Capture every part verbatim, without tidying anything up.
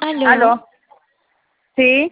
Aló. Aló, sí,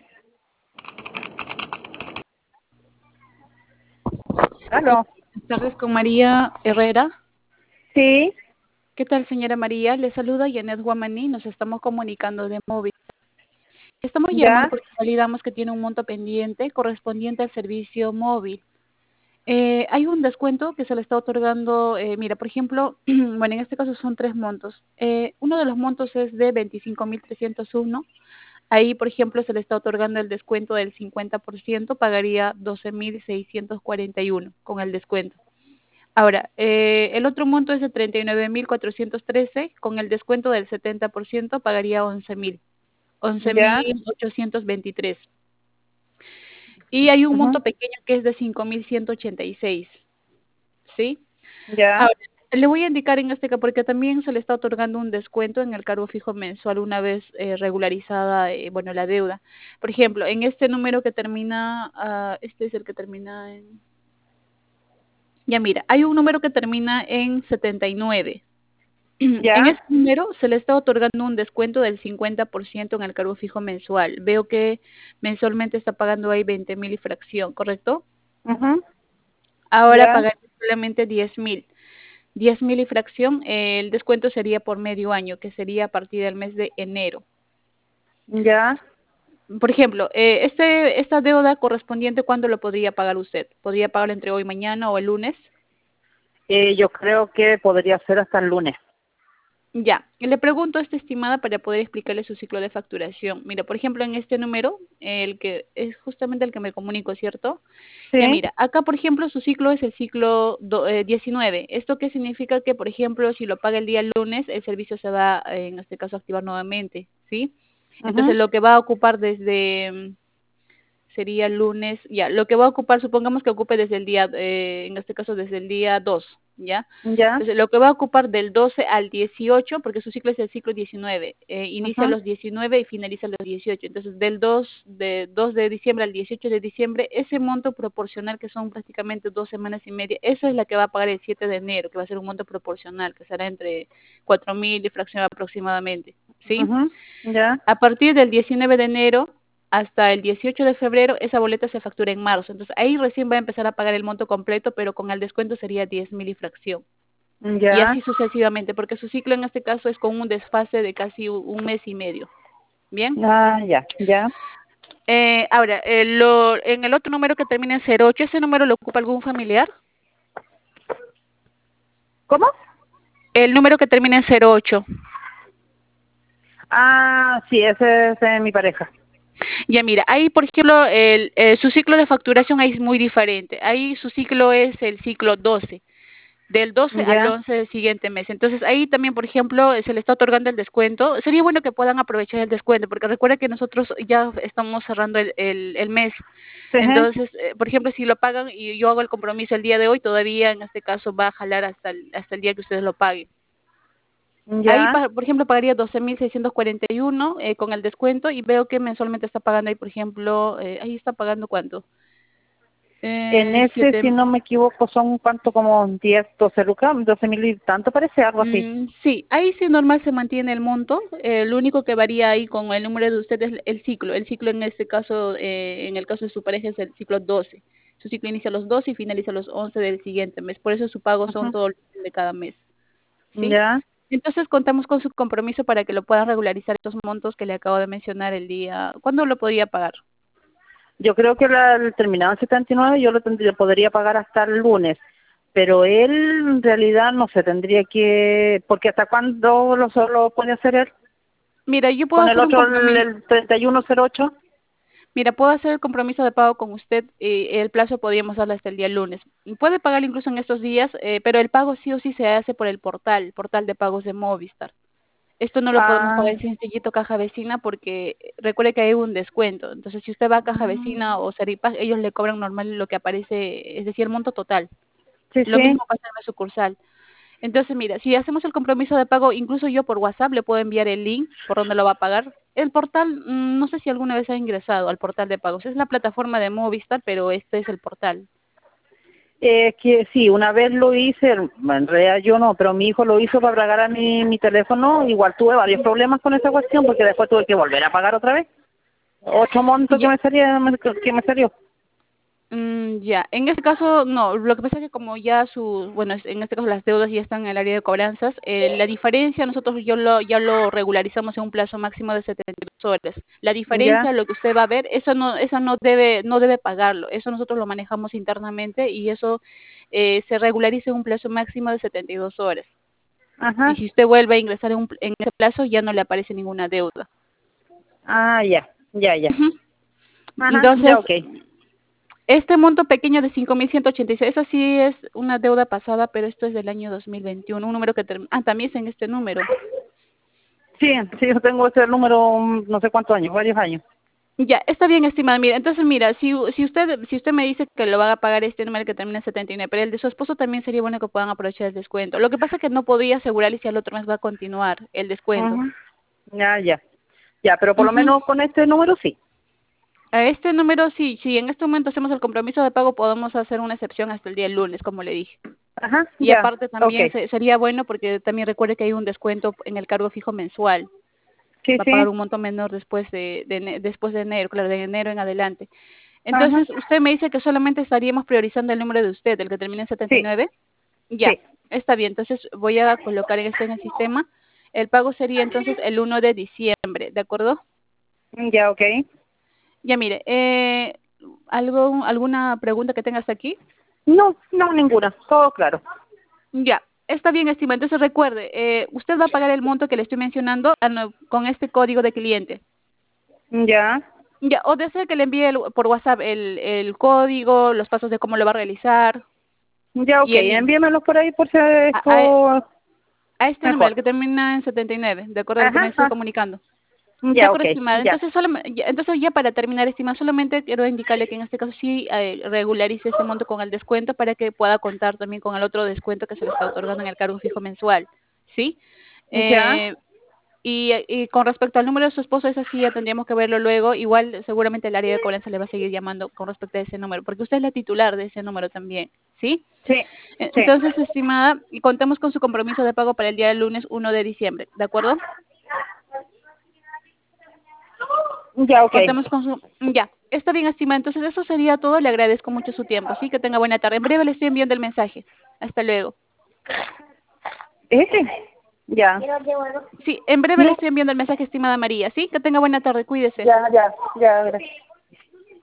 Hola, aló, buenas tardes con María Herrera. sí, ¿Qué tal, señora María? Le saluda Janet Guamaní. Nos estamos comunicando de móvil. Estamos llamando ya, porque validamos que tiene un monto pendiente correspondiente al servicio móvil. Eh, hay un descuento que se le está otorgando, eh, mira, por ejemplo, bueno, en este caso son tres montos. Eh, uno de los montos es de veinticinco mil trescientos uno. Ahí, por ejemplo, se le está otorgando el descuento del cincuenta por ciento, pagaría doce mil seiscientos cuarenta y uno con el descuento. Ahora, eh, el otro monto es de treinta y nueve mil cuatrocientos trece, con el descuento del setenta por ciento pagaría once mil, once ya, mil ochocientos veintitrés. Y hay un ujú, monto pequeño que es de cinco mil ciento ochenta y seis, ¿sí? ya, Ahora, le voy a indicar en este caso, porque también se le está otorgando un descuento en el cargo fijo mensual una vez eh, regularizada, eh, bueno, la deuda. Por ejemplo, en este número que termina, ah, este es el que termina en, ya mira, hay un número que termina en setenta y nueve. En ya, este número se le está otorgando un descuento del cincuenta por ciento en el cargo fijo mensual. Veo que mensualmente está pagando ahí veinte mil y fracción, ¿correcto? ujú, Ahora ya, pagaré solamente diez mil. Diez mil y fracción, eh, el descuento sería por medio año, que sería a partir del mes de enero. ya. Por ejemplo, eh, este, esta deuda correspondiente, ¿cuándo lo podría pagar usted? ¿Podría pagarlo entre hoy, mañana o el lunes? Eh, yo creo que podría ser hasta el lunes. Ya, y le pregunto esta estimada para poder explicarle su ciclo de facturación. Mira, por ejemplo, en este número, el que es justamente el que me comunico, ¿cierto? Ya Sí, mira, acá por ejemplo su ciclo es el ciclo do- eh, diecinueve. ¿Esto qué significa? Que por ejemplo si lo paga el día lunes, el servicio se va eh, en este caso a activar nuevamente, ¿sí? Entonces ujú, lo que va a ocupar desde, mm, sería lunes, ya, lo que va a ocupar, supongamos que ocupe desde el día, eh, en este caso desde el día dos, ¿ya? ya, Entonces, lo que va a ocupar del doce al dieciocho, porque su ciclo es el ciclo diecinueve, eh, inicia a ujú, los diecinueve y finaliza a los dieciocho. Entonces, del dos de, dos de diciembre al dieciocho de diciembre, ese monto proporcional, que son prácticamente dos semanas y media, eso es la que va a pagar el siete de enero, que va a ser un monto proporcional, que será entre cuatro mil y fracción aproximadamente, ¿sí? ujú, ya, A partir del diecinueve de enero hasta el dieciocho de febrero, esa boleta se factura en marzo. Entonces, ahí recién va a empezar a pagar el monto completo, pero con el descuento sería diez mil y fracción. Y ya, así sucesivamente, porque su ciclo en este caso es con un desfase de casi u- un mes y medio. Bien. ah, ya, ya. Eh, ahora, eh, lo, en el otro número que termina en cero ocho, ¿ese número lo ocupa algún familiar? ¿Cómo? El número que termina en cero ocho. Ah, sí, ese es eh, mi pareja. Ya mira, ahí por ejemplo, el, eh, su ciclo de facturación ahí es muy diferente. Ahí su ciclo es el ciclo doce, del doce al Ya, once del siguiente mes. Entonces ahí también, por ejemplo, se le está otorgando el descuento. Sería bueno que puedan aprovechar el descuento, porque recuerda que nosotros ya estamos cerrando el, el, el mes. sí, Entonces, eh, por ejemplo, si lo pagan y yo hago el compromiso el día de hoy, todavía en este caso va a jalar hasta el, hasta el día que ustedes lo paguen. Ahí, ya. pa- por ejemplo, pagaría doce mil seiscientos cuarenta y uno eh, con el descuento, y veo que mensualmente está pagando ahí, por ejemplo, eh, ahí está pagando ¿cuánto? En Eh, ese, siete. si no me equivoco, son cuánto, como diez, doce lucas, doce mil y tanto parece, algo así. Mm, sí, ahí sí normal se mantiene el monto. Eh, lo único que varía ahí con el número de ustedes es el ciclo. El ciclo en este caso, eh, en el caso de su pareja, es el ciclo doce. Su ciclo inicia a los doce y finaliza a los once del siguiente mes. Por eso su pago son Ujú, todos los meses de cada mes. ¿Sí? ya. Entonces contamos con su compromiso para que lo puedan regularizar estos montos que le acabo de mencionar el día. ¿Cuándo lo podría pagar? Yo creo que la, el terminado en setenta y nueve yo lo tendría, podría pagar hasta el lunes, pero él en realidad no se tendría que, porque hasta cuándo lo solo puede hacer él, Mira, yo puedo con el hacer un otro, el, compromiso. el treinta y uno cero ocho. Mira, puedo hacer el compromiso de pago con usted y el plazo podríamos darle hasta el día lunes. Puede pagar incluso en estos días, eh, pero el pago sí o sí se hace por el portal, portal de pagos de Movistar. Esto no lo podemos Ah, pagar en sencillito caja vecina porque eh, recuerde que hay un descuento. Entonces, si usted va a caja mm, vecina o Seripag, ellos le cobran normal lo que aparece, es decir, el monto total. sí, Lo sí, mismo pasa en la sucursal. Entonces, mira, si hacemos el compromiso de pago, incluso yo por WhatsApp le puedo enviar el link por donde lo va a pagar. El portal, mm, no sé si alguna vez ha ingresado al portal de pagos. Es la plataforma de Movistar, pero este es el portal. Eh, que sí, una vez lo hice, en realidad yo no, pero mi hijo lo hizo para pagar a mi, mi teléfono. Igual tuve varios problemas con esa cuestión porque después tuve que volver a pagar otra vez. Otro monto que Ya, me salía, que me salió. mm, ya, en este caso no, lo que pasa es que como ya su, bueno, es- en este caso las deudas ya están en el área de cobranzas, eh, la diferencia nosotros yo lo, ya lo regularizamos en un plazo máximo de setenta y dos horas. La Ya, diferencia, lo que usted va a ver, eso no, eso no debe, no debe pagarlo, eso nosotros lo manejamos internamente y eso eh, se regulariza en un plazo máximo de setenta y dos horas. Y ajá. si usted vuelve a ingresar en, un, en ese plazo ya no le aparece ninguna deuda. Ah, ya, ya, ya. Ujú. Ajá, ya, Entonces, ok. este monto pequeño de cinco mil ciento ochenta y seis, eso sí es una deuda pasada, pero esto es del año dos mil veintiuno, un número que termina, ah, también es en este número. Sí, sí, yo tengo ese número mm, no sé cuántos años, varios años. Ya, está bien, estimada. Mira, entonces mira, si, si usted si usted me dice que lo va a pagar este número que termina en setenta y nueve, pero el de su esposo también sería bueno que puedan aprovechar el descuento. Lo que pasa es que no podría asegurarle si al otro mes va a continuar el descuento. Ajá. Ya, ya. Ya, pero por lo Ujú. menos con este número sí. A este número, sí, si en este momento hacemos el compromiso de pago, podemos hacer una excepción hasta el día lunes, como le dije. Ajá, Y ya. aparte Ok. también se- sería bueno porque también recuerde que hay un descuento en el cargo fijo mensual. Sí, Va a pagar sí. un monto menor después de, de ene- después de enero, claro, de enero en adelante. Ajá. Entonces, usted me dice que solamente estaríamos priorizando el número de usted, el que termina en setenta y Sí, nueve. Ya, sí. está bien. Entonces, voy a colocar esto en el sistema. El pago sería entonces el uno de diciembre, ¿de acuerdo? Ya, ok. Ya mire, eh, ¿algo, alguna pregunta que tenga hasta aquí? No, no, ninguna. Todo claro. Ya, está bien, estimado. Entonces recuerde, eh, usted va a pagar el monto que le estoy mencionando a no- con este código de cliente. Ya. Ya, o desea que le envíe el- por WhatsApp el, el código, los pasos de cómo lo va a realizar Ya, ok. y el link. Envíamelo por ahí por si A, a, esto a este número, el mejor. que termina en setenta y nueve, ¿de acuerdo? El que me Ajá. estoy Ah, comunicando. De ya, ok. acuerdo, estimada. Ya. Entonces, solo, ya, entonces ya para terminar, estimada, solamente quiero indicarle que en este caso sí eh, regularice este monto con el descuento para que pueda contar también con el otro descuento que se le está otorgando en el cargo fijo mensual. ¿Sí? Ya. Eh, Y, y con respecto al número de su esposo, eso sí ya tendríamos que verlo luego. Igual seguramente el área de cobranza le va a seguir llamando con respecto a ese número, porque usted es la titular de ese número también, ¿sí? Sí. E- Sí. Entonces, estimada, y contamos con su compromiso de pago para el día del lunes uno de diciembre, ¿de acuerdo? Ya, ok. Contamos con su... Ya, está bien, estimada. Entonces, eso sería todo. Le agradezco mucho su tiempo, ¿sí? Que tenga buena tarde. En breve le estoy enviando el mensaje. Hasta luego. ¿Este? Ya. Sí, en breve le No. estoy enviando el mensaje, estimada María, ¿sí? Que tenga buena tarde. Cuídese. Ya, ya. Ya, gracias.